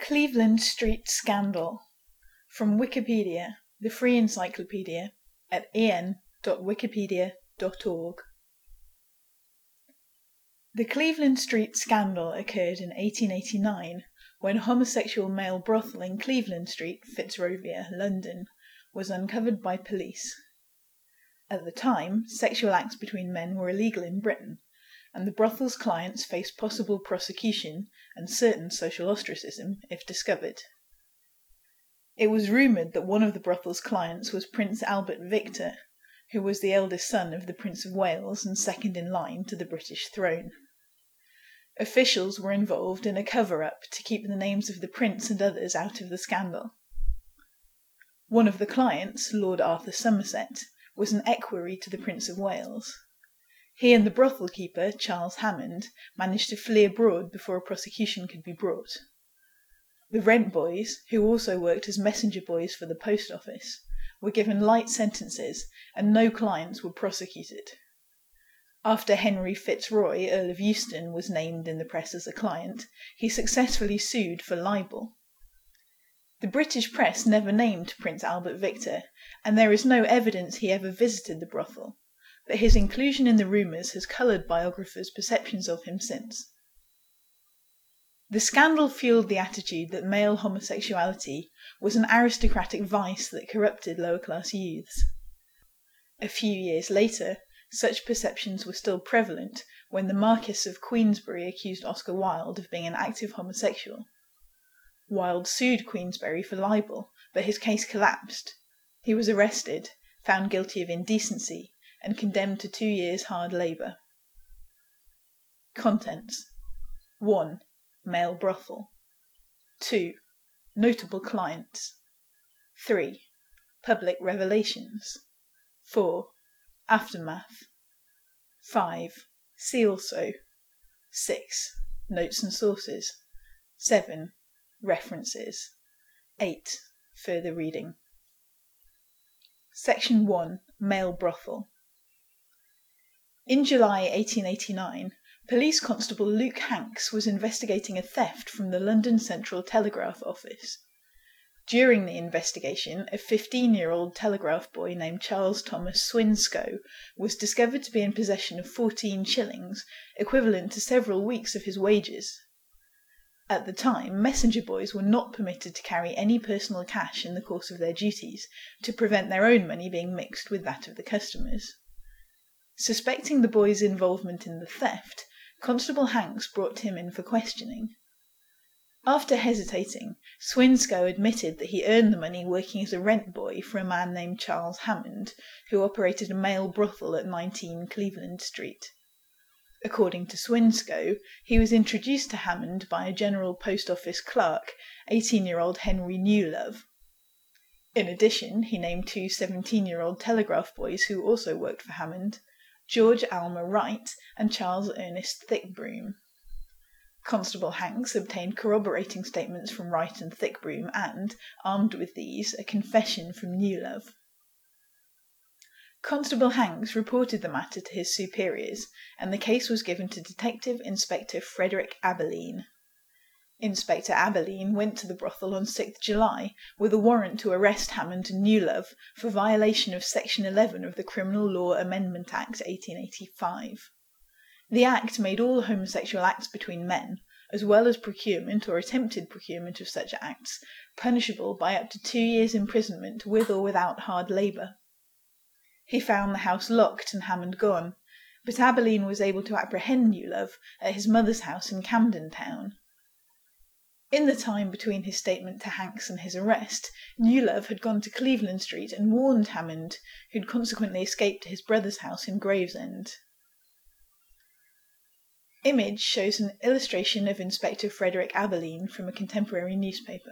Cleveland Street Scandal. From Wikipedia, the free encyclopedia, at en.wikipedia.org. The Cleveland Street Scandal occurred in 1889 when a homosexual male brothel in Cleveland Street, Fitzrovia, London, was uncovered by police. At the time, sexual acts between men were illegal in Britain, and the brothel's clients faced possible prosecution and certain social ostracism if discovered. It was rumoured that one of the brothel's clients was Prince Albert Victor, who was the eldest son of the Prince of Wales and second in line to the British throne. Officials were involved in a cover-up to keep the names of the prince and others out of the scandal. One of the clients, Lord Arthur Somerset, was an equerry to the Prince of Wales. He and the brothel keeper, Charles Hammond, managed to flee abroad before a prosecution could be brought. The rent boys, who also worked as messenger boys for the post office, were given light sentences and no clients were prosecuted. After Henry Fitzroy, Earl of Euston, was named in the press as a client, he successfully sued for libel. The British press never named Prince Albert Victor, and there is no evidence he ever visited the brothel, but his inclusion in the rumours has coloured biographers' perceptions of him since. The scandal fueled the attitude that male homosexuality was an aristocratic vice that corrupted lower-class youths. A few years later, such perceptions were still prevalent when the Marquess of Queensberry accused Oscar Wilde of being an active homosexual. Wilde sued Queensberry for libel, but his case collapsed. He was arrested, found guilty of indecency, and condemned to 2 years' hard labour. Contents: 1. Male brothel. 2. Notable clients. 3. Public revelations. 4. Aftermath. 5. See also. 6. Notes and sources. 7. References. 8. Further reading. Section 1. Male brothel. In July 1889, Police Constable Luke Hanks was investigating a theft from the London Central Telegraph Office. During the investigation, a 15-year-old telegraph boy named Charles Thomas Swinscoe was discovered to be in possession of 14 shillings, equivalent to several weeks of his wages. At the time, messenger boys were not permitted to carry any personal cash in the course of their duties, to prevent their own money being mixed with that of the customers. Suspecting the boy's involvement in the theft, Constable Hanks brought him in for questioning. After hesitating, Swinscoe admitted that he earned the money working as a rent boy for a man named Charles Hammond, who operated a male brothel at 19 Cleveland Street. According to Swinscoe, he was introduced to Hammond by a General Post Office clerk, 18-year-old Henry Newlove. In addition, he named 2 17-year-old telegraph boys who also worked for Hammond, George Alma Wright and Charles Ernest Thickbroom. Constable Hanks obtained corroborating statements from Wright and Thickbroom and, armed with these, a confession from Newlove. Constable Hanks reported the matter to his superiors, and the case was given to Detective Inspector Frederick Aberline. Inspector Aberline went to the brothel on 6 July with a warrant to arrest Hammond and Newlove for violation of Section 11 of the Criminal Law Amendment Act 1885. The Act made all homosexual acts between men, as well as procurement or attempted procurement of such acts, punishable by up to 2 years' imprisonment with or without hard labour. He found the house locked and Hammond gone, but Aberline was able to apprehend Newlove at his mother's house in Camden Town. In the time between his statement to Hanks and his arrest, Newlove had gone to Cleveland Street and warned Hammond, who'd consequently escaped to his brother's house in Gravesend. Image shows an illustration of Inspector Frederick Aberline from a contemporary newspaper.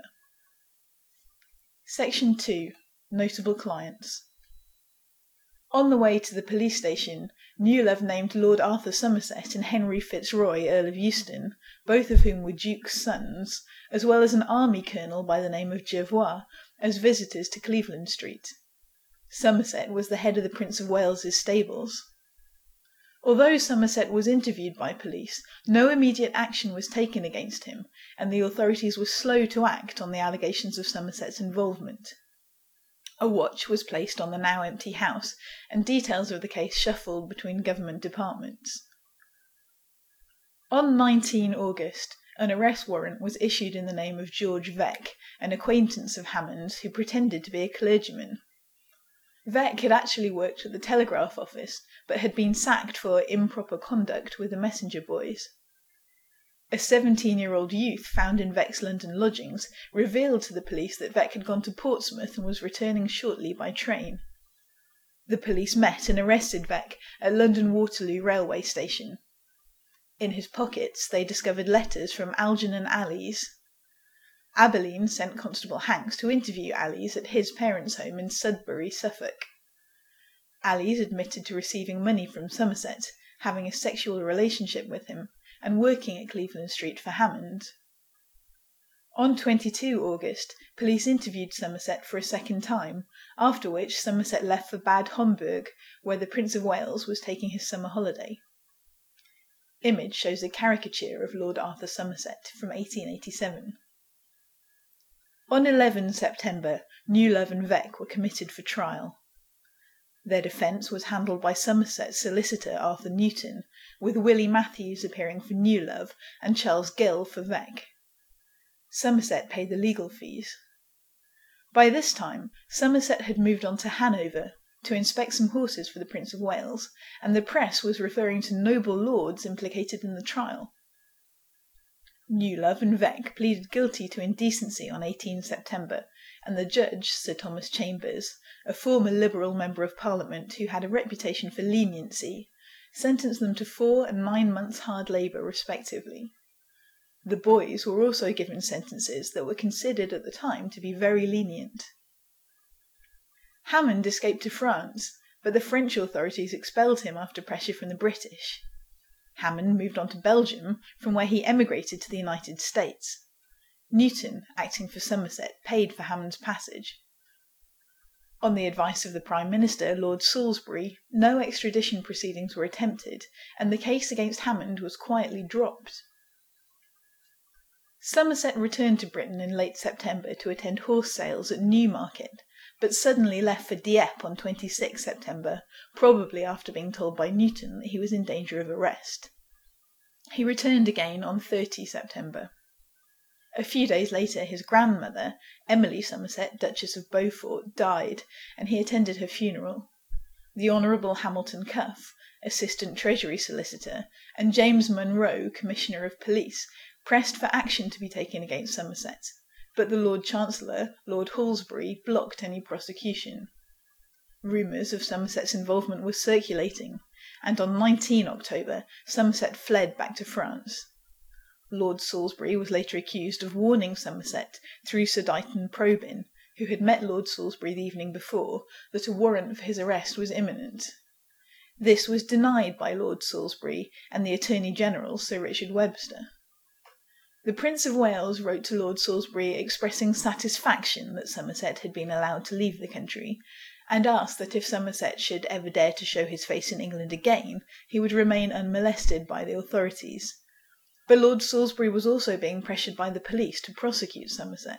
Section 2. Notable clients. On the way to the police station, Newlove named Lord Arthur Somerset and Henry Fitzroy, Earl of Euston, both of whom were Duke's sons, as well as an army colonel by the name of Jervois, as visitors to Cleveland Street. Somerset was the head of the Prince of Wales's stables. Although Somerset was interviewed by police, no immediate action was taken against him, and the authorities were slow to act on the allegations of Somerset's involvement. A watch was placed on the now empty house, and details of the case shuffled between government departments. On 19 August, an arrest warrant was issued in the name of George Veck, an acquaintance of Hammond's who pretended to be a clergyman. Veck had actually worked at the telegraph office, but had been sacked for improper conduct with the messenger boys. A 17-year-old youth found in Veck's London lodgings revealed to the police that Veck had gone to Portsmouth and was returning shortly by train. The police met and arrested Veck at London Waterloo railway station. In his pockets they discovered letters from Algernon Allies. Aberlin sent Constable Hanks to interview Allies at his parents' home in Sudbury, Suffolk. Allies admitted to receiving money from Somerset, having a sexual relationship with him, and working at Cleveland Street for Hammond. On 22 August, police interviewed Somerset for a second time, after which Somerset left for Bad Homburg, where the Prince of Wales was taking his summer holiday. Image shows a caricature of Lord Arthur Somerset from 1887. On 11 September, Newlove and Veck were committed for trial. Their defence was handled by Somerset's solicitor Arthur Newton, with Willie Matthews appearing for Newlove and Charles Gill for Veck. Somerset paid the legal fees. By this time, Somerset had moved on to Hanover to inspect some horses for the Prince of Wales, and the press was referring to noble lords implicated in the trial. Newlove and Veck pleaded guilty to indecency on 18 September, and the judge, Sir Thomas Chambers, a former Liberal Member of Parliament who had a reputation for leniency, sentenced them to 4 and 9 months' hard labour respectively. The boys were also given sentences that were considered at the time to be very lenient. Hammond escaped to France, but the French authorities expelled him after pressure from the British. Hammond moved on to Belgium, from where he emigrated to the United States. Newton, acting for Somerset, paid for Hammond's passage. On the advice of the Prime Minister, Lord Salisbury, no extradition proceedings were attempted, and the case against Hammond was quietly dropped. Somerset returned to Britain in late September to attend horse sales at Newmarket, but suddenly left for Dieppe on 26 September, probably after being told by Newton that he was in danger of arrest. He returned again on 30 September. A few days later his grandmother, Emily Somerset, Duchess of Beaufort, died, and he attended her funeral. The Honourable Hamilton Cuff, Assistant Treasury Solicitor, and James Munro, Commissioner of Police, pressed for action to be taken against Somerset, but the Lord Chancellor, Lord Halsbury, blocked any prosecution. Rumours of Somerset's involvement were circulating, and on 19 October Somerset fled back to France. Lord Salisbury was later accused of warning Somerset through Sir Dighton Probyn, who had met Lord Salisbury the evening before, that a warrant for his arrest was imminent. This was denied by Lord Salisbury and the Attorney-General, Sir Richard Webster. The Prince of Wales wrote to Lord Salisbury expressing satisfaction that Somerset had been allowed to leave the country, and asked that if Somerset should ever dare to show his face in England again, he would remain unmolested by the authorities. But Lord Salisbury was also being pressured by the police to prosecute Somerset.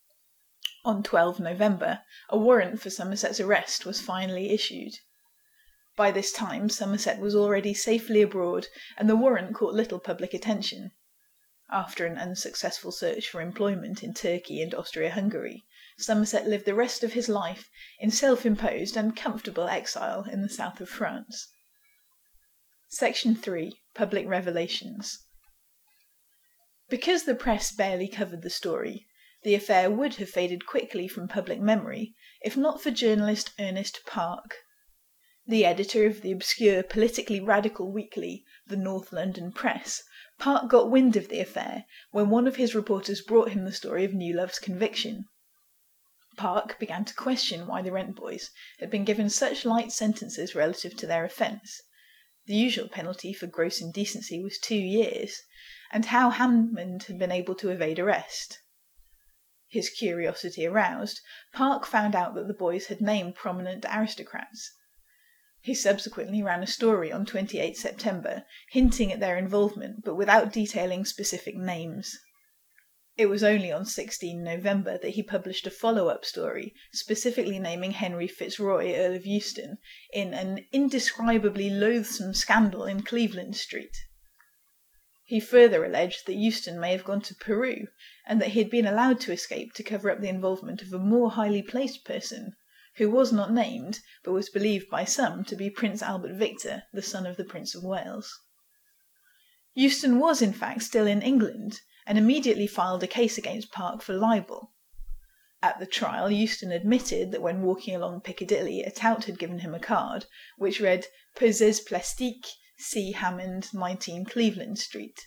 On 12 November, a warrant for Somerset's arrest was finally issued. By this time, Somerset was already safely abroad, and the warrant caught little public attention. After an unsuccessful search for employment in Turkey and Austria-Hungary, Somerset lived the rest of his life in self-imposed and comfortable exile in the south of France. Section 3. Public Revelations. Because the press barely covered the story, the affair would have faded quickly from public memory if not for journalist Ernest Park. The editor of the obscure politically radical weekly, the North London Press, Park got wind of the affair when one of his reporters brought him the story of Newlove's conviction. Park began to question why the Rent boys had been given such light sentences relative to their offence. The usual penalty for gross indecency was 2 years, and how Hammond had been able to evade arrest. His curiosity aroused, Park found out that the boys had named prominent aristocrats. He subsequently ran a story on 28 September, hinting at their involvement but without detailing specific names. It was only on 16 November that he published a follow-up story, specifically naming Henry Fitzroy, Earl of Euston, in an indescribably loathsome scandal in Cleveland Street. He further alleged that Euston may have gone to Peru, and that he had been allowed to escape to cover up the involvement of a more highly placed person, who was not named, but was believed by some to be Prince Albert Victor, the son of the Prince of Wales. Euston was in fact still in England, and immediately filed a case against Park for libel. At the trial, Euston admitted that when walking along Piccadilly, a tout had given him a card, which read Pesez Plastique, C. Hammond, 19 Cleveland Street.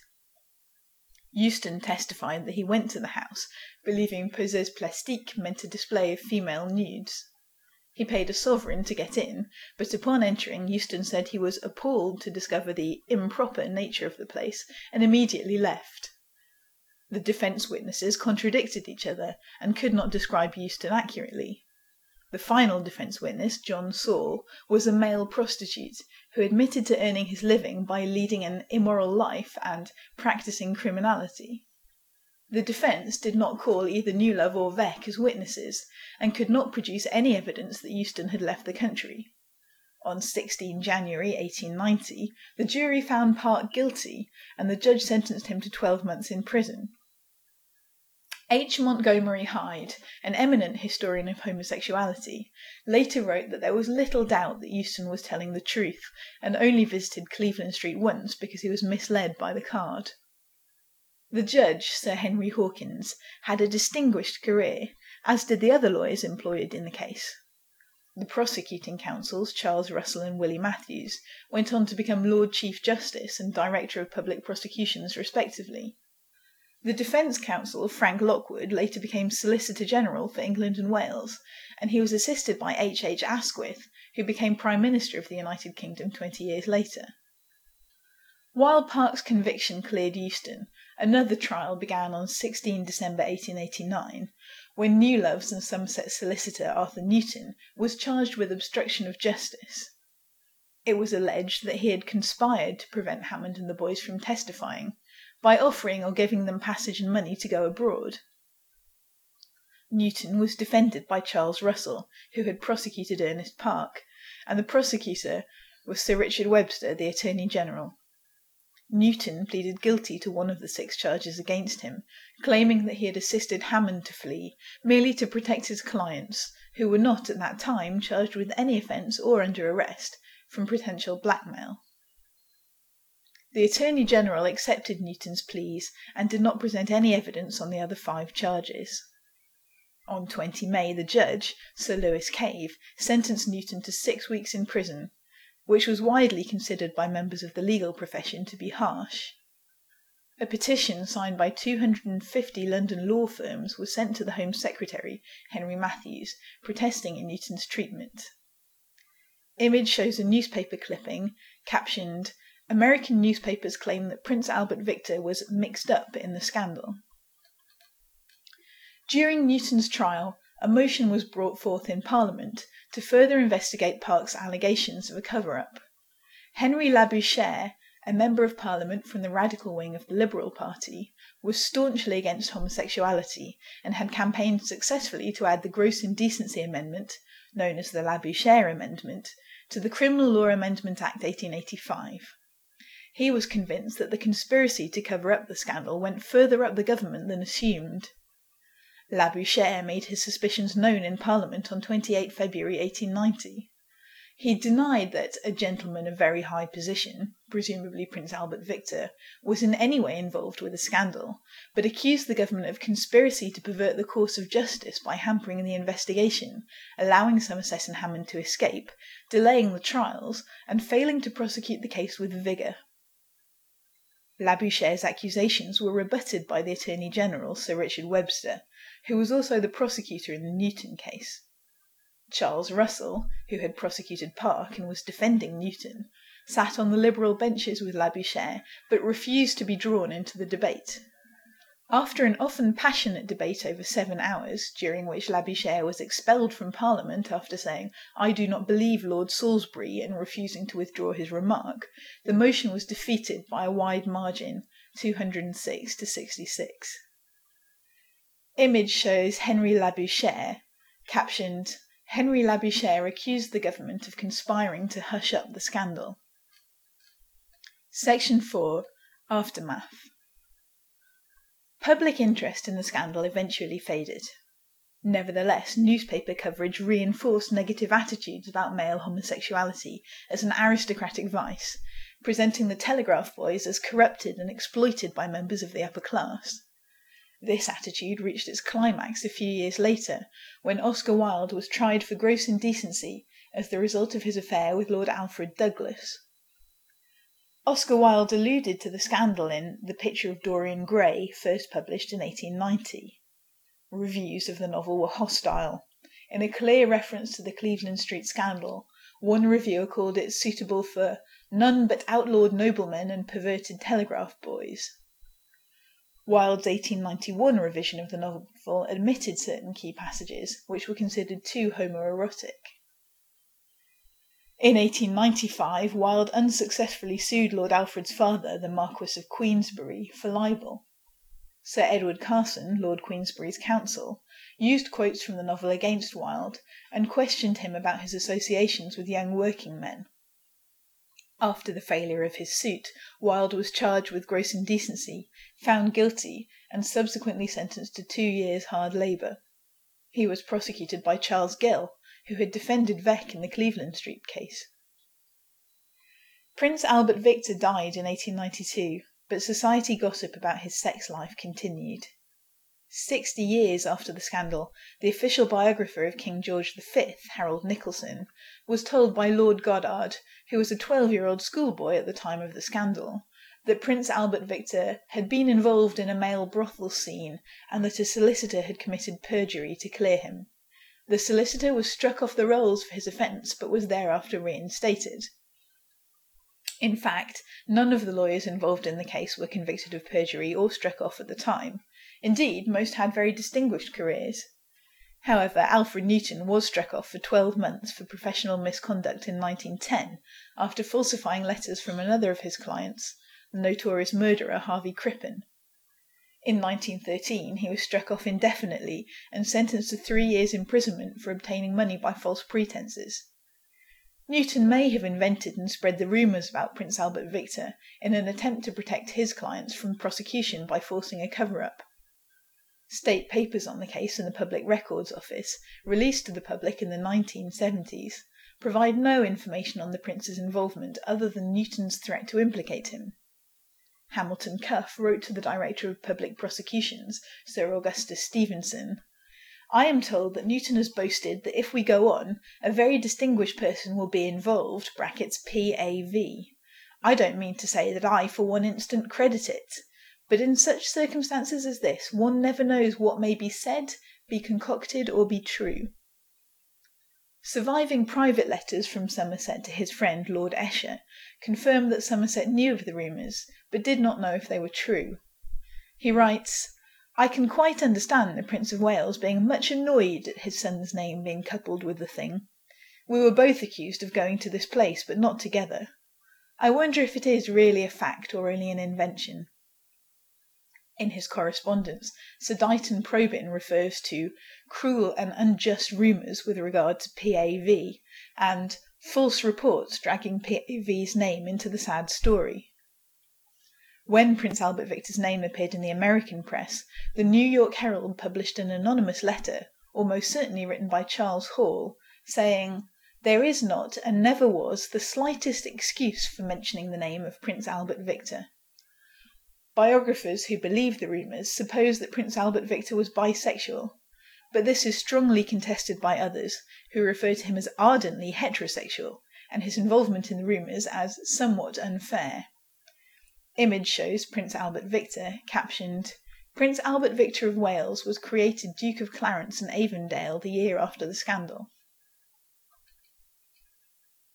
Euston testified that he went to the house, believing Pesez Plastique meant a display of female nudes. He paid a sovereign to get in, but upon entering, Euston said he was appalled to discover the improper nature of the place, and immediately left. The defence witnesses contradicted each other, and could not describe Euston accurately. The final defence witness, John Saul, was a male prostitute, who admitted to earning his living by leading an immoral life and practising criminality. The defence did not call either Newlove or Vec as witnesses, and could not produce any evidence that Euston had left the country. On 16 January 1890, the jury found Park guilty, and the judge sentenced him to 12 months in prison. H. Montgomery Hyde, an eminent historian of homosexuality, later wrote that there was little doubt that Euston was telling the truth, and only visited Cleveland Street once because he was misled by the card. The judge, Sir Henry Hawkins, had a distinguished career, as did the other lawyers employed in the case. The prosecuting counsels, Charles Russell and Willie Matthews, went on to become Lord Chief Justice and Director of Public Prosecutions respectively. The defence counsel, Frank Lockwood, later became Solicitor General for England and Wales, and he was assisted by H. Asquith, who became Prime Minister of the United Kingdom 20 years later. While Park's conviction cleared Euston, another trial began on 16 December 1889, when Newlove's and Somerset solicitor Arthur Newton was charged with obstruction of justice. It was alleged that he had conspired to prevent Hammond and the boys from testifying, by offering or giving them passage and money to go abroad. Newton was defended by Charles Russell, who had prosecuted Ernest Park, and the prosecutor was Sir Richard Webster, the Attorney General. Newton pleaded guilty to one of the 6 charges against him, claiming that he had assisted Hammond to flee, merely to protect his clients, who were not at that time charged with any offence or under arrest, from potential blackmail. The Attorney General accepted Newton's pleas and did not present any evidence on the other 5 charges. On 20 May, the judge, Sir Lewis Cave, sentenced Newton to 6 weeks in prison, which was widely considered by members of the legal profession to be harsh. A petition signed by 250 London law firms was sent to the Home Secretary, Henry Matthews, protesting in Newton's treatment. Image shows a newspaper clipping captioned, "American newspapers claim that Prince Albert Victor was mixed up in the scandal." During Newton's trial, a motion was brought forth in Parliament to further investigate Park's allegations of a cover-up. Henry Labouchere, a member of Parliament from the radical wing of the Liberal Party, was staunchly against homosexuality and had campaigned successfully to add the Gross Indecency Amendment, known as the Labouchere Amendment, to the Criminal Law Amendment Act 1885. He was convinced that the conspiracy to cover up the scandal went further up the government than assumed. Labouchere made his suspicions known in Parliament on 28 February 1890. He denied that a gentleman of very high position, presumably Prince Albert Victor, was in any way involved with the scandal, but accused the government of conspiracy to pervert the course of justice by hampering the investigation, allowing Somerset and Hammond to escape, delaying the trials, and failing to prosecute the case with vigour. Labouchere's accusations were rebutted by the Attorney General, Sir Richard Webster, who was also the prosecutor in the Newton case. Charles Russell, who had prosecuted Park and was defending Newton, sat on the Liberal benches with Labouchere, but refused to be drawn into the debate. After an often passionate debate over 7 hours, during which Labouchere was expelled from Parliament after saying, "I do not believe Lord Salisbury," and refusing to withdraw his remark, the motion was defeated by a wide margin, 206 to 66. Image shows Henry Labouchere, captioned, "Henry Labouchere accused the government of conspiring to hush up the scandal." Section 4. Aftermath. Public interest in the scandal eventually faded. Nevertheless, newspaper coverage reinforced negative attitudes about male homosexuality as an aristocratic vice, presenting the telegraph boys as corrupted and exploited by members of the upper class. This attitude reached its climax a few years later, when Oscar Wilde was tried for gross indecency as the result of his affair with Lord Alfred Douglas. Oscar Wilde alluded to the scandal in The Picture of Dorian Gray, first published in 1890. Reviews of the novel were hostile. In a clear reference to the Cleveland Street scandal, one reviewer called it suitable for "none but outlawed noblemen and perverted telegraph boys." Wilde's 1891 revision of the novel admitted certain key passages, which were considered too homoerotic. In 1895, Wilde unsuccessfully sued Lord Alfred's father, the Marquess of Queensberry, for libel. Sir Edward Carson, Lord Queensberry's counsel, used quotes from the novel against Wilde and questioned him about his associations with young working men. After the failure of his suit, Wilde was charged with gross indecency, found guilty, and subsequently sentenced to 2 years' hard labour. He was prosecuted by Charles Gill, who had defended Veck in the Cleveland Street case. Prince Albert Victor died in 1892, but society gossip about his sex life continued. 60 years after the scandal, the official biographer of King George V, Harold Nicholson, was told by Lord Goddard, who was a 12-year-old schoolboy at the time of the scandal, that Prince Albert Victor had been involved in a male brothel scene and that a solicitor had committed perjury to clear him. The solicitor was struck off the rolls for his offence, but was thereafter reinstated. In fact, none of the lawyers involved in the case were convicted of perjury or struck off at the time. Indeed, most had very distinguished careers. However, Alfred Newton was struck off for 12 months for professional misconduct in 1910, after falsifying letters from another of his clients, the notorious murderer Harvey Crippen. In 1913, he was struck off indefinitely and sentenced to 3 years' imprisonment for obtaining money by false pretences. Newton may have invented and spread the rumours about Prince Albert Victor in an attempt to protect his clients from prosecution by forcing a cover-up. State papers on the case in the Public Records Office, released to the public in the 1970s, provide no information on the prince's involvement other than Newton's threat to implicate him. Hamilton Cuff wrote to the Director of Public Prosecutions, Sir Augustus Stevenson, "I am told that Newton has boasted that if we go on, a very distinguished person will be involved, (PAV). I don't mean to say that I for one instant credit it, but in such circumstances as this, one never knows what may be said, be concocted, or be true." Surviving private letters from Somerset to his friend Lord Esher confirm that Somerset knew of the rumours, but did not know if they were true. He writes, "I can quite understand the Prince of Wales being much annoyed at his son's name being coupled with the thing. We were both accused of going to this place, but not together. I wonder if it is really a fact or only an invention." In his correspondence, Sir Dighton Probyn refers to cruel and unjust rumours with regard to PAV, and false reports dragging PAV's name into the sad story. When Prince Albert Victor's name appeared in the American press, the New York Herald published an anonymous letter, almost certainly written by Charles Hall, saying, "There is not, and never was, the slightest excuse for mentioning the name of Prince Albert Victor." Biographers who believe the rumours suppose that Prince Albert Victor was bisexual, but this is strongly contested by others, who refer to him as ardently heterosexual, and his involvement in the rumours as somewhat unfair. Image shows Prince Albert Victor, captioned, "Prince Albert Victor of Wales was created Duke of Clarence and Avondale the year after the scandal."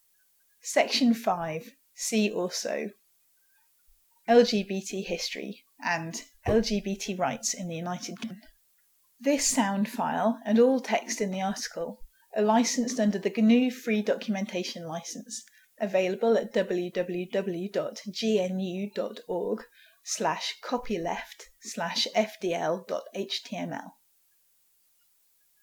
Section 5. See also LGBT history, and LGBT rights in the United Kingdom. This sound file and all text in the article are licensed under the GNU Free Documentation License, available at www.gnu.org/copyleft/fdl.html.